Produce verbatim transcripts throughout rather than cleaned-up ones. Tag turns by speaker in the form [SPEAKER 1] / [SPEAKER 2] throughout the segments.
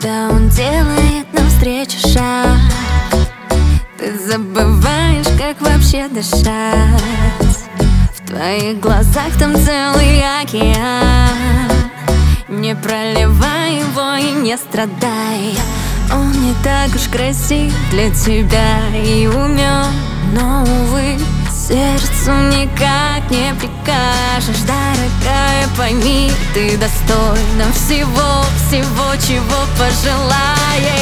[SPEAKER 1] Когда он делает навстречу шаг, ты забываешь, как вообще дышать. В твоих глазах там целый океан. Не проливай его и не страдай. Он не так уж красив для тебя и умен, но, увы, сердцу никак не прикажешь. Дорогая, пойми, ты достойна всего, всего, чего пожелаешь.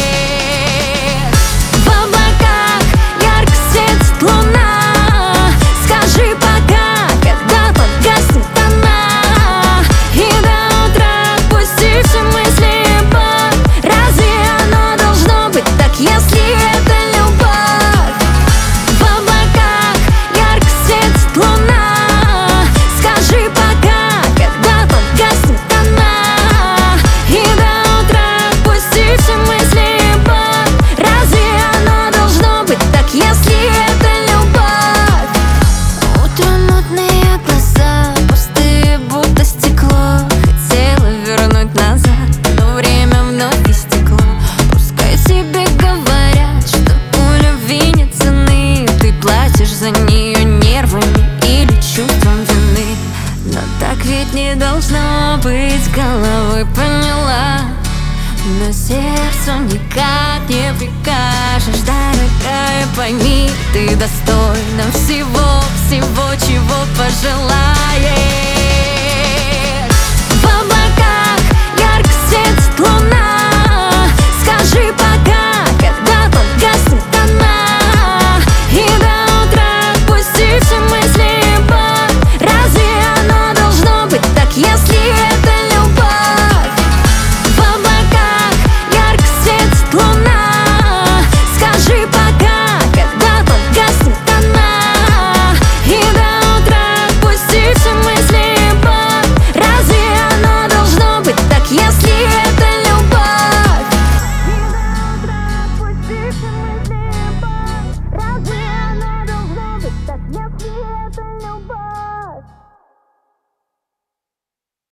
[SPEAKER 1] В облаках ярко светит луна. Скажи пока, когда погаснет она, и до утра отпусти все мысли и боль. Разве оно должно быть так, если это любовь? В облаках ярко светит луна. Скажи пока, когда погаснет она, и до утра отпусти все мысли и боль. Разве оно должно быть так, если это любовь? Утром мутные глаза, пустые, будто стекло. Хотела вернуть назад, но время вновь истекло. Пускай тебе говорят, что у любви нет цены, ты платишь за нее нервами или чувством вины. Но так ведь не должно быть, головой поняла. Но сердцу никак не прикажешь. Дорогая, пойми, ты достойна всего, всего, чего пожелаешь.